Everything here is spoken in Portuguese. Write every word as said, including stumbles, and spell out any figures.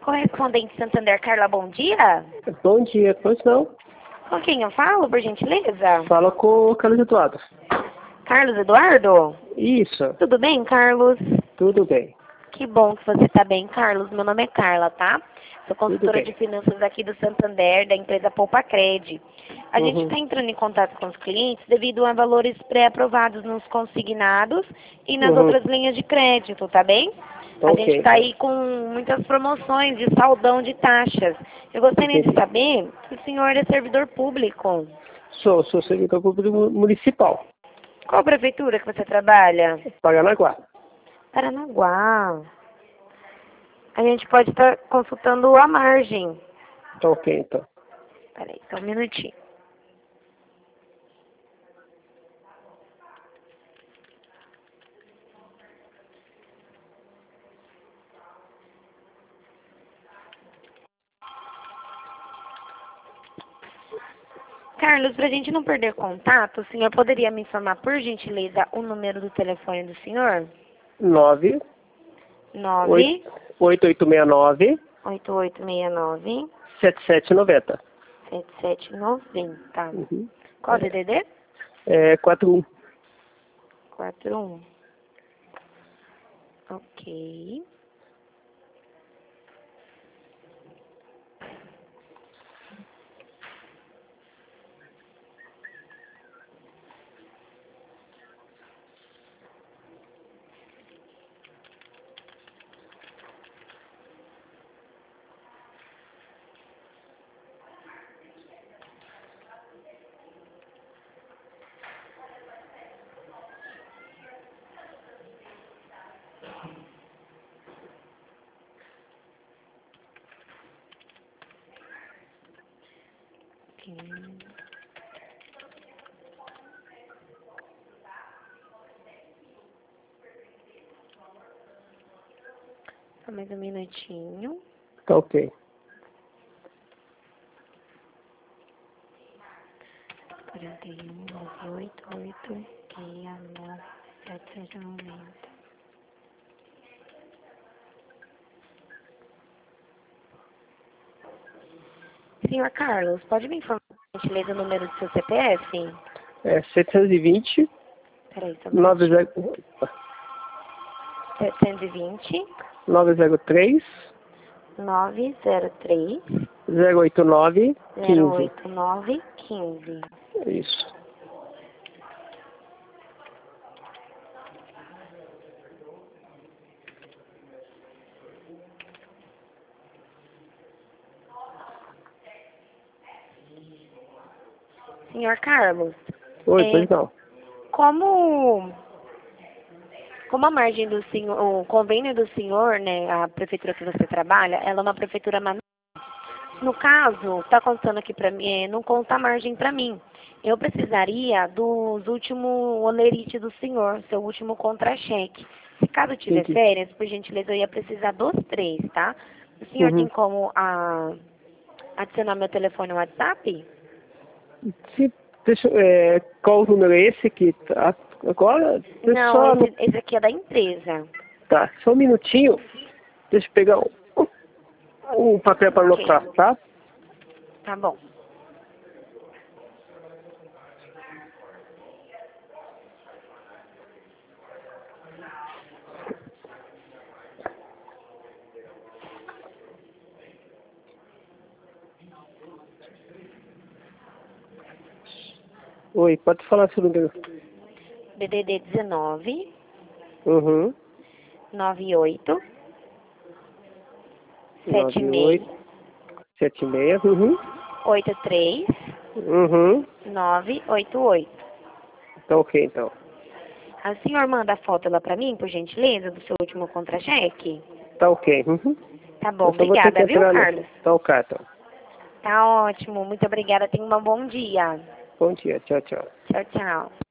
Correspondente Santander, Carla, bom dia. Bom dia, pois não? Com quem eu falo, por gentileza? Fala com o Carlos Eduardo. Carlos Eduardo? Isso, Tudo bem, Carlos? tudo bem. Que bom que você está bem, Carlos. Meu nome é Carla, tá? Sou Tudo consultora bem. de finanças aqui do Santander, da empresa Poupacred. A gente Uhum. está entrando em contato com os clientes devido a valores pré-aprovados nos consignados e nas Uhum. outras linhas de crédito, tá bem? Tá A ok, gente está então. aí com muitas promoções de saldão de taxas. Eu gostaria de Entendi. saber se o senhor é servidor público. Sou, sou servidor público mu- municipal, Qual prefeitura que você trabalha? Paranaguá. Paranaguá. A gente pode estar consultando a margem. Tá ok, então. Peraí, só um minutinho. Carlos, para a gente não perder contato, o senhor poderia me informar, por gentileza, o número do telefone do senhor? nove nove oito oito seis nove oito oito seis nove sete sete nove zero. sete sete nove zero. Uhum. Qual o D D D? É quatro um. quatro um. Ok. Ok. Só mais um minutinho. Tá ok. quarenta e um, nove oito oito, seis nove, sete sete nove zero. Senhor Carlos, pode me informar, por gentileza, o número do seu C P F? É setecentos e vinte, Peraí, só um nove minutinho. zero setecentos e vinte, nove zero três, nove zero três, zero oito nove, zero quinze. oito nove, quinze. Isso. Senhor Carlos, Oi, é, pois não. como, como a margem do senhor, o convênio do senhor, né, a prefeitura que você trabalha, ela é uma prefeitura manual. No caso, está contando aqui para mim, é, não conta a margem para mim. Eu precisaria dos últimos olerite do senhor, seu último contra-cheque. Se caso tiver Entendi. férias, por gentileza, eu ia precisar dos três, tá? O senhor Uhum. tem como a, adicionar meu telefone no WhatsApp? Se, deixa, é, qual o número é esse que tá agora? Deixa Não, só, esse, no, esse aqui é da empresa. tá, só um minutinho. Deixa eu pegar um, um papel para Ok, anotar, tá? tá bom. Oi, pode falar seu número. D D D dezenove, Uhum. noventa e oito, setenta nove e oito seis, sete seis. Uhum. oitenta e três, Uhum. novecentos e oitenta e oito. Tá ok, então. A senhor manda a foto lá pra mim, por gentileza, do seu último contra-cheque? Tá ok. Uhum. Tá bom, Eu só vou ter que obrigada, viu, entrar no... Carlos? Tá ok, então. Tá ótimo, muito obrigada, tenha um bom dia. Bom dia, tchau, tchau. Tchau, tchau.